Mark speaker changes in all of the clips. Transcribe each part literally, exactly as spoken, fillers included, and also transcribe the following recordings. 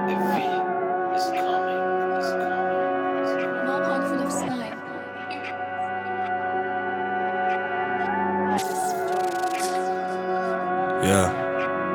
Speaker 1: Yeah.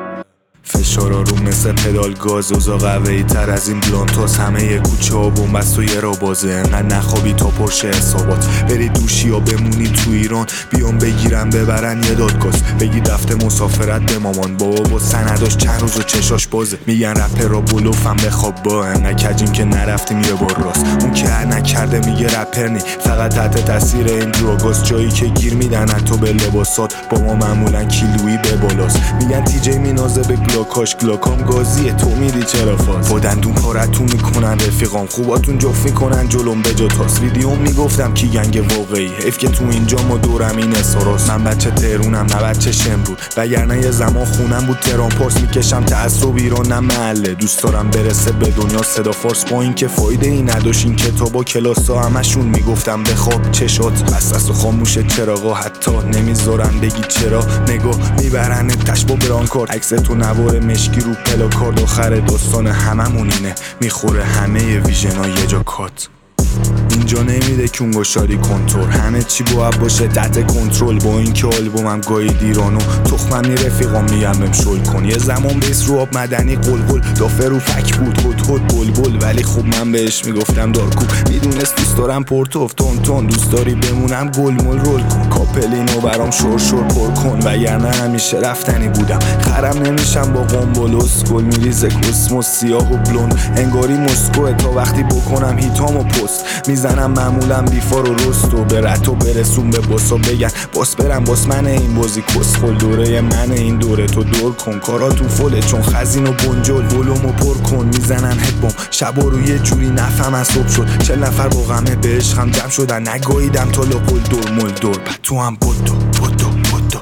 Speaker 1: فشارا رو مثل پدال گاز اوزا قوی تر از این بلانتاس. همه یه کوچه ها بومبست و یه را بازه. انقدر نخوابی تا پرشه حسابات بری دوشی یا بمونی تو ایران. بیان بگیرن ببرن یه دادگاز. بگی رفته مسافرت به مامان بابا با سنداش چند روز و چشاش بازه. میگن رپر را بلوفم بخواب با نکجیم که نرفتیم یه بار راست. اون که هر نکرده میگه رپر نی. فقط تحت تاثیر این دروگاست. جایی که گیر میدن تو به لباسات با ما معمولا کیلویی به بالاست. میگن تی جی مینازه به گلاکاش گلاکام گازیه تو میری چرا فاز. با دندون پارتون میکنن رفیقام خوباتون جفت میکنن جلوم به جا تاس. ویدیو میگفتم کی گنگ واقعی حیف که تو اینجا ما دورم این اساراست. من بچه تهرونم نه بچه شمرون وگرنه یه زمان خونم بود تهران پارس. میکشم تعصب ایران نه محله. دوست دارم برسه به دنیا صدا فارس. با این که فایده ای نداشت این کتابا کلاسا همشون میگفتم بخواب چشات بس است و خاموشه چراغا. حتی نمیذارن بگی چرا نگاه میبرن تش با برانکارد. عکس تو نوار مشکی رو پلاکارد. آخر داستان هممون اینه میخوره همه ویژنا یه جا کات. اینجا نمیده کونگو شادی کنتور. همه چی باید باشه تحت کنترل. با اینکه آلبومم گاهی دیرانو تخمم رفیقام میگم بهم شل کن. یه زمان بیس رو آب مدنی قلقل دافه رو فک بود هد هد بلبل. ولی خب من بهش میگفتم دارکو. میدونست دوست دارم پورتوف تون تون. دوست داری بمونم گل مول رول کن. کاپلینو برام شور شور پر کن وگرنه همیشه رفتنی بودم. خرم نمیشم با قنبلوس گل میریزه کسموس سیاه و بلوند. انگاری مسکوه تا وقتی بکنم هیتامو پست. میزنم معمولا بیفار و رستو به رتو برسون به باسا. بگن باس برم باس من این بازی کسخل. دوره من این دوره تو دور کن. کارا تو فله چون خزین و بنجل. ولومو پر کن میزنن هدبام. شبا رو یه جوری نفهم از صبح شد. چل نفر با غمه به عشقم جمع شدن. نگاهیدم تا لقل دور مل دور. بعد تو هم بدو بدو بدو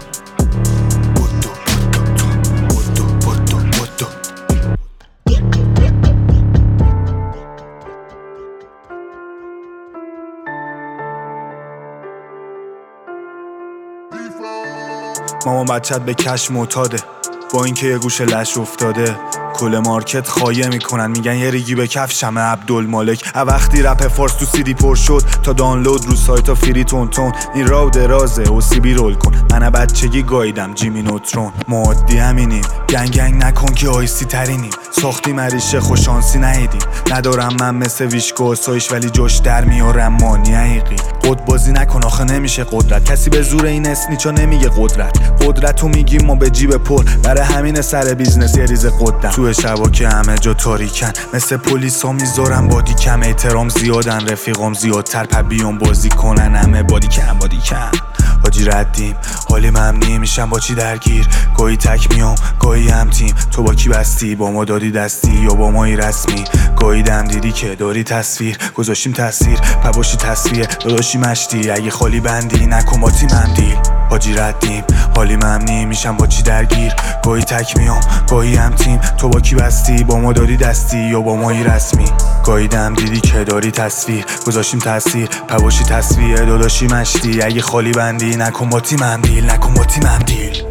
Speaker 1: بدو بدو بدو بدو. مامان بچت به کش معتاده. با اینکه یه گوشه لش افتاده. کل مارکت خایه میکنن میگن یه ریگی به کفشمه عبدالمالک. وقتی رپ فارس تو سیدی پر شد تا دانلود رو سایتا فری تون تون. این راو درازه او سی بی رول کن. من بچگی گاییدم جیمی نوترون. معادی همینیم گنگ گنگ نکن که آیسی ترینیم. ساختی مریشه خوشانسی نهیدیم. ندارم من مثل ویشکو آسایش ولی جاش در میارم مانی حقیقی. قد بازی نکن آخه نمیشه قدرت. کسی به زور این اسنیچا نمیگه قدرت. قدرتو میگیم ما به جیب پر. برای همین سر بیزنس یه ریز قدم. تو شبا که همه جا تاریکن مثل پلیسا میذارم بادی کم. احترام زیادن رفیقام زیادتر پبیان بازی کنن. همه بادی کم بادی کم. حاجی ردیم حالی ممنی میشم با چی درگیر. گاهی تک میام گاهی هم تیم. تو با کی بستی با ما دادی دستی یا با مایی رسمی. گاهی دم دیدی که داری تصویر گذاشتیم تاثیر پباشی تصویر داداشی مشتی. اگه خالی بندی نکن با تیمم دیل. حاجی ردیم حالی ممنی میشم با چی درگیر. گاهی تک میام گاهی هم تیم. تو با کی بستی با ما دادی دستی یا با مایی رسمی. گاهی دم دیدی که داری تصویر گذاشتیم تاثیر پباشی تصویر داداشی مشتی. اگه خالی بندی نکن با تیمم دیل نکن با تیمم دیل.